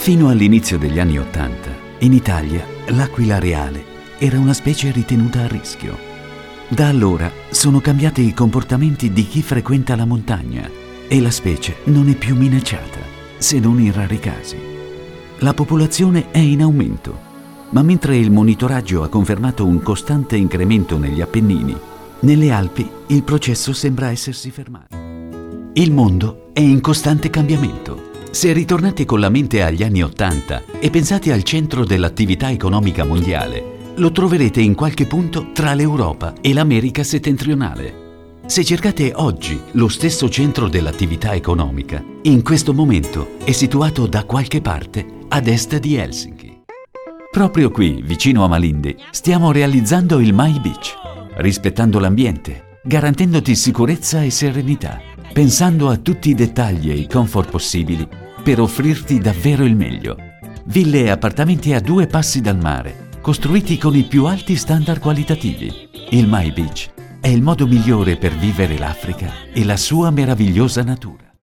Fino all'inizio degli anni '80, in Italia, l'aquila reale era una specie ritenuta a rischio. Da allora sono cambiati i comportamenti di chi frequenta la montagna e la specie non è più minacciata, se non in rari casi. La popolazione è in aumento, ma mentre il monitoraggio ha confermato un costante incremento negli Appennini, nelle Alpi il processo sembra essersi fermato. Il mondo è in costante cambiamento. Se ritornate con la mente agli anni '80 e pensate al centro dell'attività economica mondiale, lo troverete in qualche punto tra l'Europa e l'America settentrionale. Se cercate oggi lo stesso centro dell'attività economica, in questo momento è situato da qualche parte ad est di Helsinki. Proprio qui, vicino a Malindi, stiamo realizzando il My Beach, rispettando l'ambiente, garantendoti sicurezza e serenità, pensando a tutti i dettagli e i comfort possibili per offrirti davvero il meglio. Ville e appartamenti a 2 passi dal mare, costruiti con i più alti standard qualitativi. Il My Beach è il modo migliore per vivere l'Africa e la sua meravigliosa natura.